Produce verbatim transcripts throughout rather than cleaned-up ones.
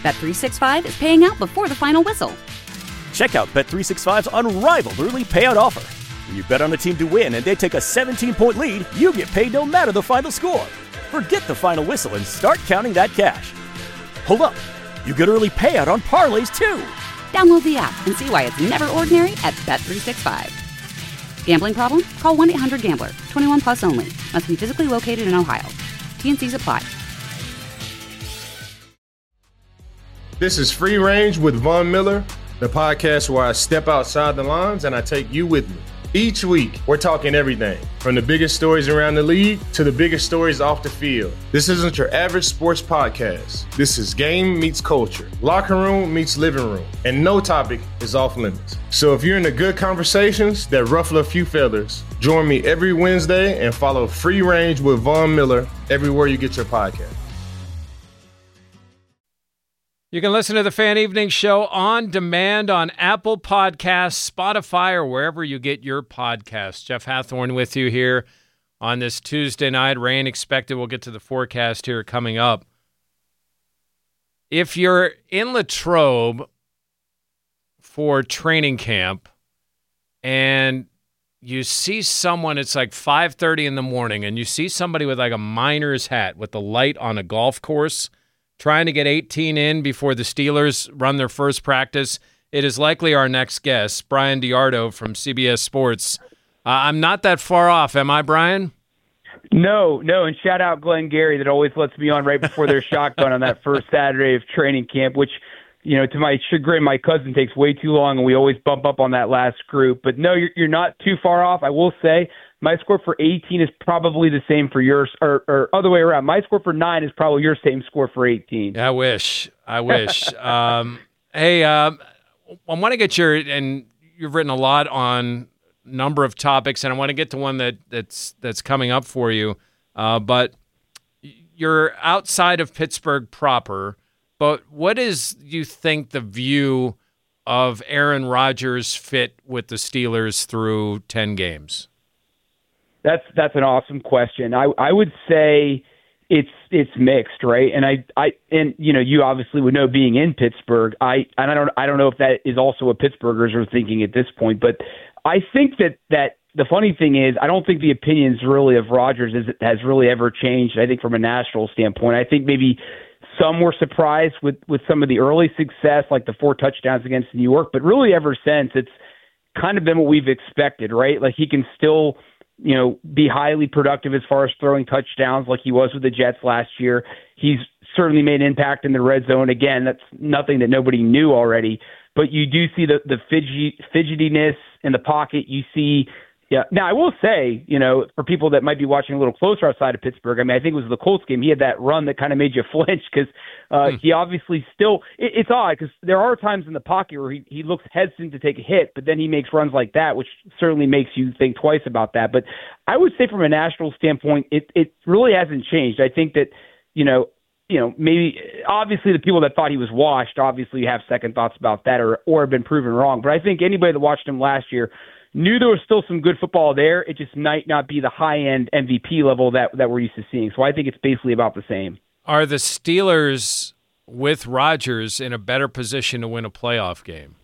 Bet three sixty-five is paying out before the final whistle. Check out Bet three sixty-five's unrivaled early payout offer. When you bet on a team to win and they take a seventeen-point lead, you get paid no matter the final score. Forget the final whistle and start counting that cash. Hold up. You get early payout on parlays, too. Download the app and see why it's never ordinary at Bet three sixty-five. Gambling problem? Call one eight hundred gambler. twenty-one plus only. Must be physically located in Ohio. T N Cs apply. This is Free Range with Von Miller, the podcast where I step outside the lines and I take you with me. Each week, we're talking everything from the biggest stories around the league to the biggest stories off the field. This isn't your average sports podcast. This is game meets culture, locker room meets living room, and no topic is off limits. So if you're into good conversations that ruffle a few feathers, join me every Wednesday and follow Free Range with Von Miller everywhere you get your podcast. You can listen to the Fan Evening Show on demand on Apple Podcasts, Spotify, or wherever you get your podcasts. Jeff Hathhorn with you here on this Tuesday night. Rain expected. We'll get to the forecast here coming up. If you're in Latrobe for training camp and you see someone, it's like five thirty in the morning, and you see somebody with like a miner's hat with the light on a golf course trying to get eighteen in before the Steelers run their first practice, it is likely our next guest, Brian DeArdo from C B S Sports. Uh, I'm not that far off, am I, Brian? No, no, and shout out Glenn Gary that always lets me on right before their shotgun on that first Saturday of training camp, which, you know, to my chagrin, my cousin takes way too long, and we always bump up on that last group. But no, you're, you're not too far off. I will say my score for eighteen is probably the same for yours, or, or other way around. My score for nine is probably your same score for eighteen. I wish. I wish. um, hey, uh, I want to get your, and you've written a lot on a number of topics, and I want to get to one that, that's that's coming up for you. Uh, but you're outside of Pittsburgh proper, but what is, you think, the view of Aaron Rodgers' fit with the Steelers through ten games? That's that's an awesome question. I I would say it's it's mixed, right? And I I and you know you obviously would know, being in Pittsburgh. I and I don't I don't know if that is also what Pittsburghers are thinking at this point, but I think that that the funny thing is I don't think the opinions really of Rodgers is, has really ever changed. I think from a national standpoint, I think maybe some were surprised with with some of the early success, like the four touchdowns against New York, but really ever since it's kind of been what we've expected, right? Like he can still, you know, be highly productive as far as throwing touchdowns like he was with the Jets last year. He's certainly made an impact in the red zone. Again, that's nothing that nobody knew already, but you do see the, the fidgety, fidgetiness in the pocket. You see, yeah. Now, I will say, you know, for people that might be watching a little closer outside of Pittsburgh, I mean, I think it was the Colts game. He had that run that kind of made you flinch because uh, hmm. he obviously still it, – it's odd because there are times in the pocket where he, he looks hesitant to take a hit, but then he makes runs like that, which certainly makes you think twice about that. But I would say from a national standpoint, it, it really hasn't changed. I think that, you know, you know, maybe obviously the people that thought he was washed obviously have second thoughts about that or, or have been proven wrong. But I think anybody that watched him last year knew there was still some good football there. It just might not be the high-end M V P level that, that we're used to seeing. So I think it's basically about the same. Are the Steelers, with Rodgers, in a better position to win a playoff game?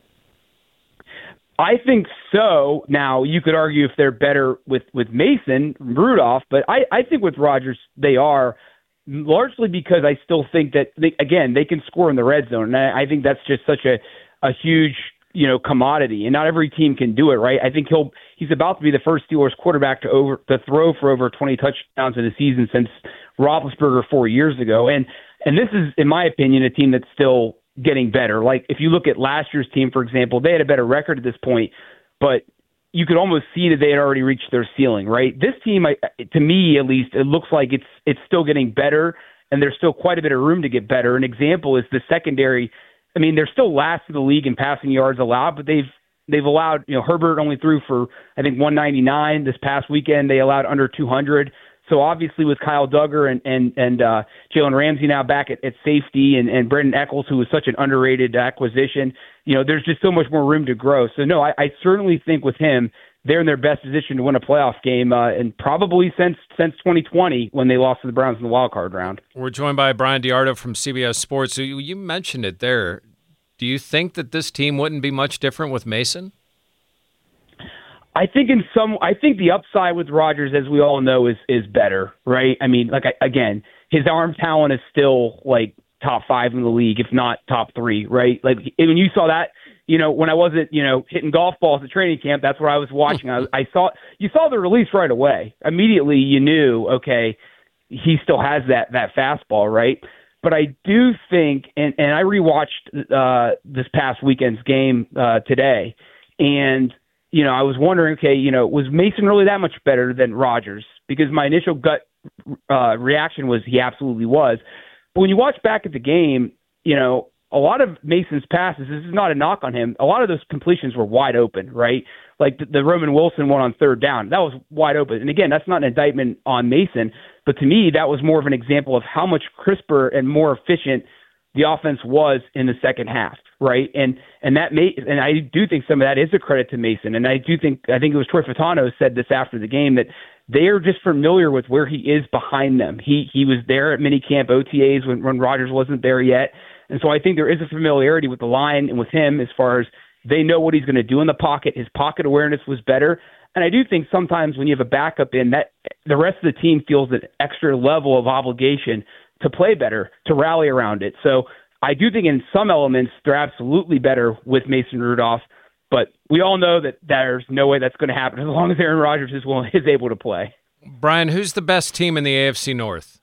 I think so. Now, you could argue if they're better with, with Mason Rudolph, but I, I think with Rodgers they are, largely because I still think that, they, again, they can score in the red zone. And I, I think that's just such a, a huge – you know, commodity, and not every team can do it, right? I think he'll he's about to be the first Steelers quarterback to over to throw for over twenty touchdowns in a season since Roethlisberger four years ago. And and this is, in my opinion, a team that's still getting better. Like if you look at last year's team, for example, they had a better record at this point, but you could almost see that they had already reached their ceiling, right? This team, I, to me at least, it looks like it's it's still getting better, and there's still quite a bit of room to get better. An example is the secondary. I mean, they're still last in the league in passing yards allowed, but they've they've allowed, you know, Herbert only threw for, I think, one ninety-nine. This past weekend, they allowed under two hundred. So obviously with Kyle Duggar and and, and uh, Jalen Ramsey now back at, at safety and, and Brendan Eccles, who was such an underrated acquisition, you know, there's just so much more room to grow. So, no, I, I certainly think with him they're in their best position to win a playoff game, uh, and probably since since twenty twenty when they lost to the Browns in the wild card round. We're joined by Brian DeArdo from C B S Sports. You, you mentioned it there. Do you think that this team wouldn't be much different with Mason? I think in some, I think the upside with Rodgers, as we all know, is is better, right? I mean, like I, again, his arm talent is still like top five in the league, if not top three, right? Like when you saw that, you know, when I wasn't, you know, hitting golf balls at training camp, that's where I was watching. I, I saw you saw the release right away. Immediately, you knew, okay, he still has that that fastball, right? But I do think, and, and I rewatched uh, this past weekend's game uh, today, and, you know, I was wondering, okay, you know, was Mason really that much better than Rodgers? Because my initial gut uh, reaction was he absolutely was. But when you watch back at the game, you know, a lot of Mason's passes, this is not a knock on him, a lot of those completions were wide open, right? Like the, the Roman Wilson one on third down, that was wide open. And again, that's not an indictment on Mason, but to me, that was more of an example of how much crisper and more efficient the offense was in the second half, right? And and that may, and I do think some of that is a credit to Mason. And I do think, I think it was Troy Fatano said this after the game, that they are just familiar with where he is behind them. He he was there at minicamp O T As when, when Rodgers wasn't there yet. And so I think there is a familiarity with the line and with him as far as they know what he's going to do in the pocket. His pocket awareness was better. And I do think sometimes when you have a backup in, that the rest of the team feels an extra level of obligation to play better, to rally around it. So I do think in some elements they're absolutely better with Mason Rudolph, but we all know that there's no way that's going to happen as long as Aaron Rodgers is willing, is able to play. Brian, who's the best team in the A F C North?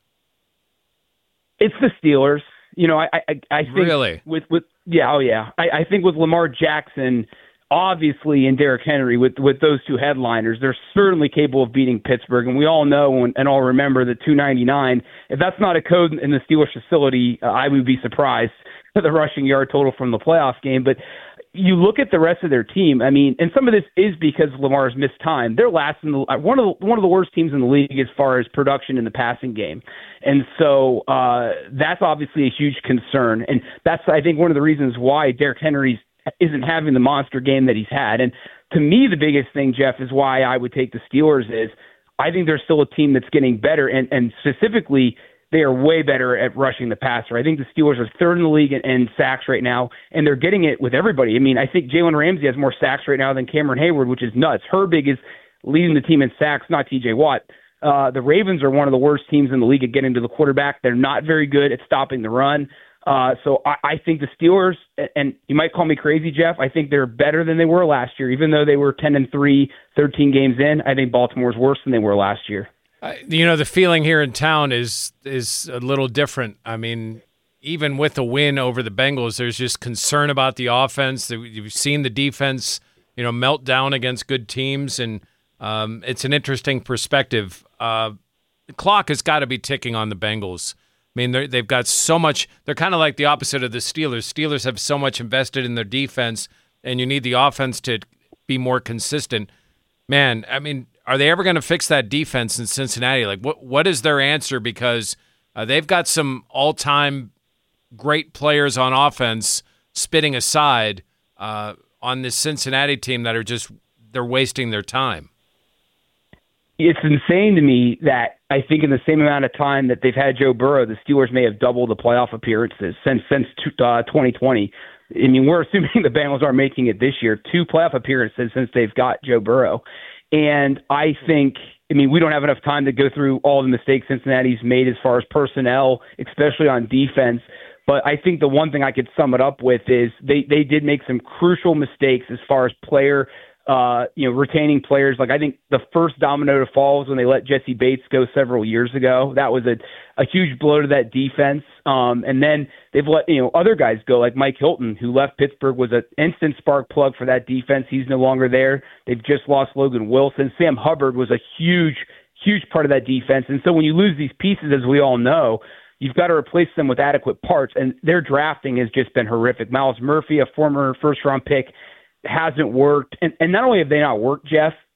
It's the Steelers. You know, I I, I think really with with yeah, oh yeah, I, I think with Lamar Jackson, obviously, and Derrick Henry, with with those two headliners, they're certainly capable of beating Pittsburgh. And we all know and, and all remember the two ninety-nine. If that's not a code in the Steelers facility, uh, I would be surprised at the rushing yard total from the playoff game. But you look at the rest of their team. I mean, and some of this is because Lamar's missed time. They're last in the one of the, one of the worst teams in the league as far as production in the passing game, and so uh, that's obviously a huge concern. And that's, I think, one of the reasons why Derrick Henry isn't having the monster game that he's had. And to me, the biggest thing, Jeff, is why I would take the Steelers is I think they're still a team that's getting better, and and specifically, they are way better at rushing the passer. I think the Steelers are third in the league in, in sacks right now, and they're getting it with everybody. I mean, I think Jalen Ramsey has more sacks right now than Cameron Hayward, which is nuts. Herbig is leading the team in sacks, not T J Watt. Uh, the Ravens are one of the worst teams in the league at getting to the quarterback. They're not very good at stopping the run. Uh, so I, I think the Steelers, and you might call me crazy, Jeff, I think they're better than they were last year. Even though they were ten and three, thirteen games in, I think Baltimore's worse than they were last year. Uh, you know, the feeling here in town is is a little different. I mean, even with a win over the Bengals, there's just concern about the offense. You've seen the defense, you know, melt down against good teams, and um, it's an interesting perspective. Uh, the clock has got to be ticking on the Bengals. I mean, they've got so much. They're kind of like the opposite of the Steelers. Steelers have so much invested in their defense, and you need the offense to be more consistent. Man, I mean, are they ever going to fix that defense in Cincinnati? Like, what what is their answer? Because uh, they've got some all-time great players on offense spitting aside uh, on this Cincinnati team that are just they're wasting their time. It's insane to me that I think in the same amount of time that they've had Joe Burrow, the Steelers may have doubled the playoff appearances since since uh, twenty twenty. I mean, we're assuming the Bengals aren't making it this year. Two playoff appearances since they've got Joe Burrow. And I think, I mean, we don't have enough time to go through all the mistakes Cincinnati's made as far as personnel, especially on defense. But I think the one thing I could sum it up with is they, they did make some crucial mistakes as far as player, uh, you know, retaining players. Like, I think the first domino to fall was when they let Jesse Bates go several years ago. That was a, a huge blow to that defense. Um, and then they've let, you know, other guys go, like Mike Hilton, who left Pittsburgh, was an instant spark plug for that defense. He's no longer there. They've just lost Logan Wilson. Sam Hubbard was a huge, huge part of that defense. And so when you lose these pieces, as we all know, you've got to replace them with adequate parts. And their drafting has just been horrific. Myles Murphy, a former first-round pick, hasn't worked. And, and not only have they not worked, Jeff,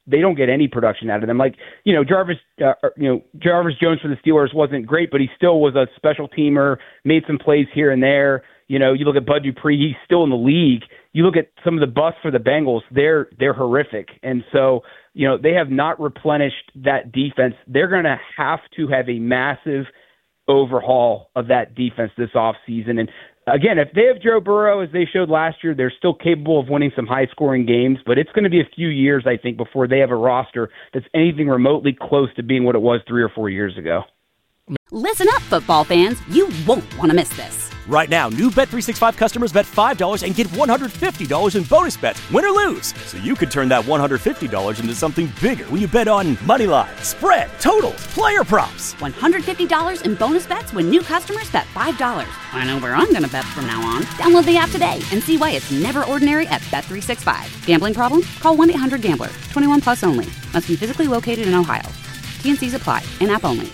they don't get any production out of them. Like, you know, Jarvis, uh, you know, Jarvis Jones for the Steelers wasn't great, but he still was a special teamer, made some plays here and there. You know, you look at Bud Dupree, he's still in the league. You look at some of the busts for the Bengals, they're they're horrific. And so, you know, they have not replenished that defense. They're going to have to have a massive overhaul of that defense this offseason. And again, if they have Joe Burrow, as they showed last year, they're still capable of winning some high-scoring games, but it's going to be a few years, I think, before they have a roster that's anything remotely close to being what it was three or four years ago. Listen up, football fans. You won't want to miss this. Right now, new Bet three sixty-five customers bet five dollars and get one hundred fifty dollars in bonus bets, win or lose. So you could turn that one hundred fifty dollars into something bigger when you bet on money line, spread, totals, player props. one hundred fifty dollars in bonus bets when new customers bet five dollars. I know where I'm going to bet from now on. Download the app today and see why it's never ordinary at Bet three sixty-five. Gambling problem? Call one eight hundred gambler. twenty-one plus only. Must be physically located in Ohio. T N Cs apply. In-app only.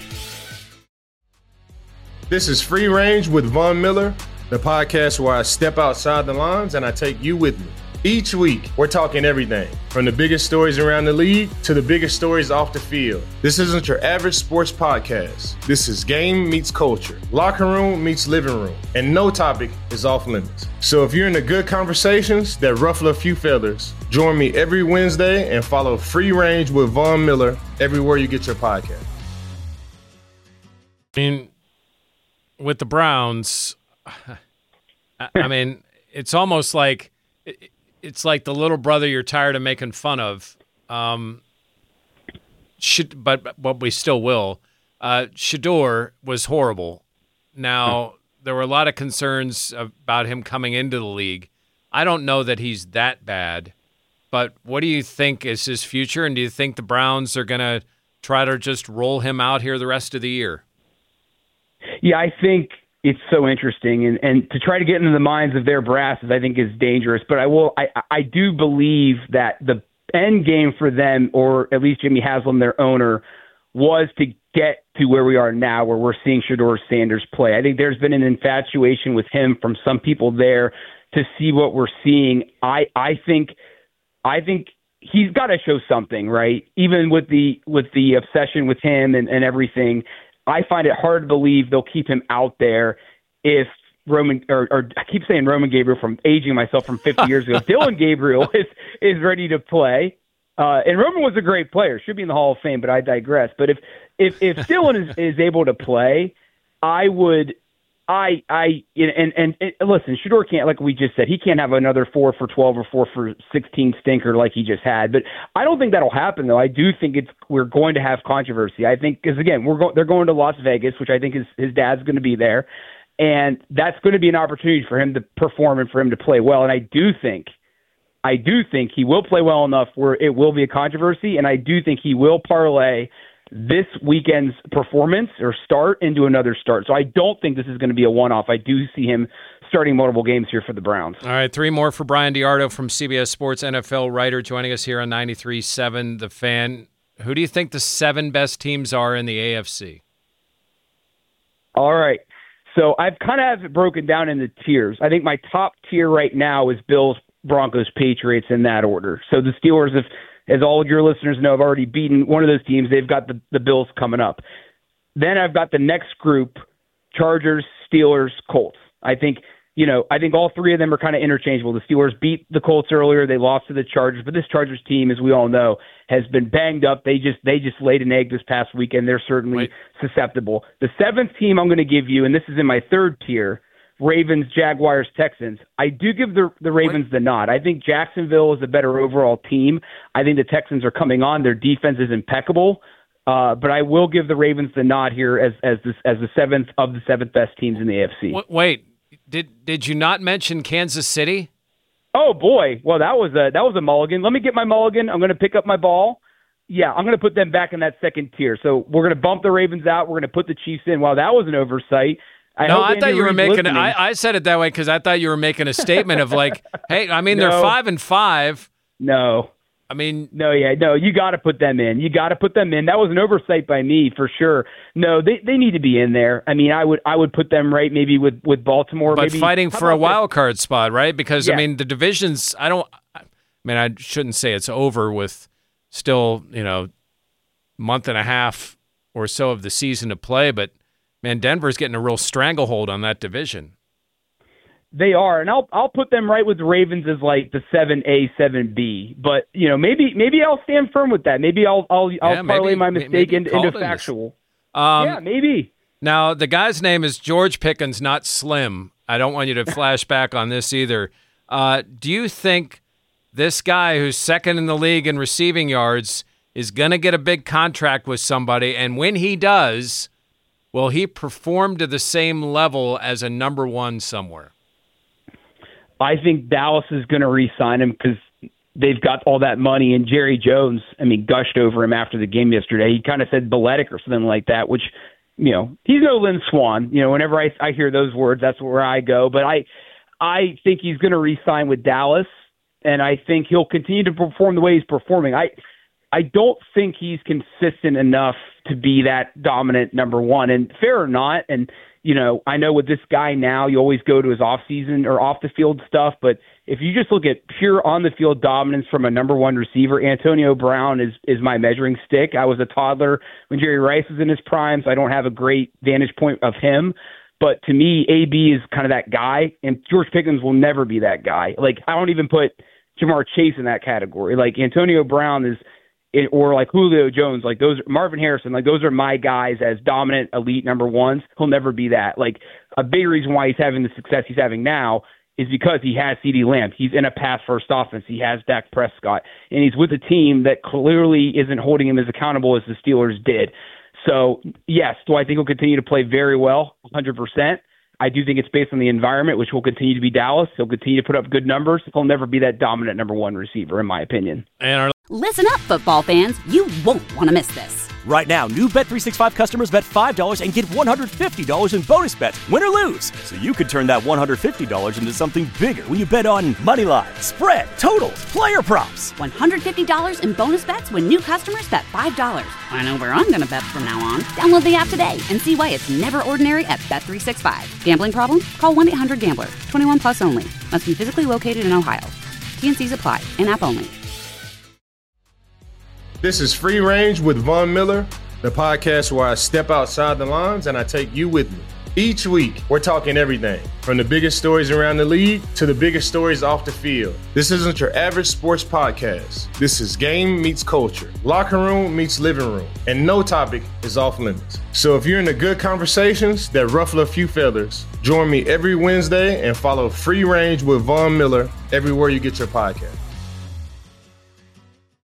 This is Free Range with Von Miller, the podcast where I step outside the lines and I take you with me. Each week, we're talking everything from the biggest stories around the league to the biggest stories off the field. This isn't your average sports podcast. This is game meets culture, locker room meets living room, and no topic is off limits. So if you're into good conversations that ruffle a few feathers, join me every Wednesday and follow Free Range with Von Miller everywhere you get your podcast. I mean, with the Browns, I mean, it's almost like it's like the little brother you're tired of making fun of. Um, should, but but we still will. Uh, Shedeur was horrible. Now, there were a lot of concerns about him coming into the league. I don't know that he's that bad, but what do you think is his future? And do you think the Browns are going to try to just roll him out here the rest of the year? Yeah, I think it's so interesting, and, and to try to get into the minds of their brasses, I think is dangerous. But I will, I, I do believe that the end game for them, or at least Jimmy Haslam, their owner, was to get to where we are now, where we're seeing Shedeur Sanders play. I think there's been an infatuation with him from some people there to see what we're seeing. I, I think, I think. He's got to show something, right? Even with the with the obsession with him and, and everything, I find it hard to believe they'll keep him out there if Roman or, or I keep saying Roman Gabriel from aging myself from fifty years ago. Dylan Gabriel is is ready to play, uh, and Roman was a great player, should be in the Hall of Fame. But I digress. But if if if Dylan is, is able to play, I would. I, I, and, and, and listen, Shedeur can't, like we just said, he can't have another four for twelve or four for sixteen stinker like he just had. But I don't think that'll happen, though. I do think it's, we're going to have controversy. I think, because again, we're going, they're going to Las Vegas, which I think is, his dad's going to be there. And that's going to be an opportunity for him to perform and for him to play well. And I do think, I do think he will play well enough where it will be a controversy. And I do think he will parlay this weekend's performance or start into another start. So I don't think this is going to be a one-off. I do see him starting multiple games here for the Browns. All right, three more for Brian DiArdo from C B S Sports, N F L writer, joining us here on ninety-three point seven The Fan. Who do you think the seven best teams are in the A F C? All right. So I've kind of have it broken down into tiers. I think my top tier right now is Bills, Broncos, Patriots in that order. So the Steelers have, as all of your listeners know, have already beaten one of those teams. They've got the, the Bills coming up. Then I've got the next group, Chargers, Steelers, Colts. I think, you know, I think all three of them are kind of interchangeable. The Steelers beat the Colts earlier. They lost to the Chargers, but this Chargers team, as we all know, has been banged up. They just they just laid an egg this past weekend. They're certainly Wait. susceptible. The seventh team I'm going to give you, and this is in my third tier, Ravens, Jaguars, Texans. I do give the the Ravens the nod. I think Jacksonville is a better overall team. I think the Texans are coming on. Their defense is impeccable. Uh, but I will give the Ravens the nod here as as this, as the seventh of the seventh best teams in the A F C. Wait, did did you not mention Kansas City? Oh boy, well that was a that was a mulligan. Let me get my mulligan. I'm going to pick up my ball. Yeah, I'm going to put them back in that second tier. So we're going to bump the Ravens out. We're going to put the Chiefs in. Wow, that was an oversight. I no, I thought you were making. I, I said it that way because I thought you were making a statement of like, hey, I mean, no, they're five and five. No, I mean, no, yeah, no. You got to put them in. You got to put them in. That was an oversight by me for sure. No, they they need to be in there. I mean, I would I would put them right maybe with, with Baltimore, but maybe, fighting for a wild card spot, right? Because yeah. I mean, the divisions. I don't. I mean, I shouldn't say it's over with still, you know, month and a half or so of the season to play. But, man, Denver's getting a real stranglehold on that division. They are, and I'll I'll put them right with the Ravens as like the seven A, seven B. But you know, maybe maybe I'll stand firm with that. Maybe I'll I'll I'll yeah, parlay maybe, my mistake maybe into, into factual. Um, yeah, maybe. Now the guy's name is George Pickens, not Slim. I don't want you to flash back on this either. Uh, do you think this guy who's second in the league in receiving yards is going to get a big contract with somebody? And when he does, will he perform to the same level as a number one somewhere? I think Dallas is going to re-sign him because they've got all that money. And Jerry Jones, I mean, gushed over him after the game yesterday. He kind of said balletic or something like that, which, you know, he's no Lynn Swan. You know, whenever I, I hear those words, that's where I go. But I, I think he's going to re-sign with Dallas, and I think he'll continue to perform the way he's performing. I, I don't think he's consistent enough to be that dominant number one. And fair or not, and you know, I know with this guy now, you always go to his off-season or off-the-field stuff, but if you just look at pure on-the-field dominance from a number one receiver, Antonio Brown is is my measuring stick. I was a toddler when Jerry Rice was in his prime, so I don't have a great vantage point of him. But to me, A B is kind of that guy, and George Pickens will never be that guy. Like, I don't even put Jamar Chase in that category. Like, Antonio Brown is It, or like Julio Jones, like those, Marvin Harrison, like those are my guys as dominant elite number ones. He'll never be that. Like a big reason why he's having the success he's having now is because he has CeeDee Lamb. He's in a pass first offense. He has Dak Prescott, and he's with a team that clearly isn't holding him as accountable as the Steelers did. So yes, do I think he'll continue to play very well? one hundred percent. I do think it's based on the environment, which will continue to be Dallas. He'll continue to put up good numbers. He'll never be that dominant number one receiver, in my opinion. And our Listen up, football fans. You won't want to miss this. Right now, new Bet three sixty-five customers bet five dollars and get one hundred fifty dollars in bonus bets, win or lose. So you could turn that one hundred fifty dollars into something bigger when you bet on money line, spread, totals, player props. one hundred fifty dollars in bonus bets when new customers bet five dollars. I know where I'm going to bet from now on. Download the app today and see why it's never ordinary at Bet three sixty-five. Gambling problem? Call one eight hundred gambler. twenty-one plus only. Must be physically located in Ohio. T and C's apply. In-app only. This is Free Range with Von Miller, the podcast where I step outside the lines and I take you with me. Each week, we're talking everything from the biggest stories around the league to the biggest stories off the field. This isn't your average sports podcast. This is game meets culture, locker room meets living room, and no topic is off limits. So if you're into good conversations that ruffle a few feathers, join me every Wednesday and follow Free Range with Von Miller everywhere you get your podcast.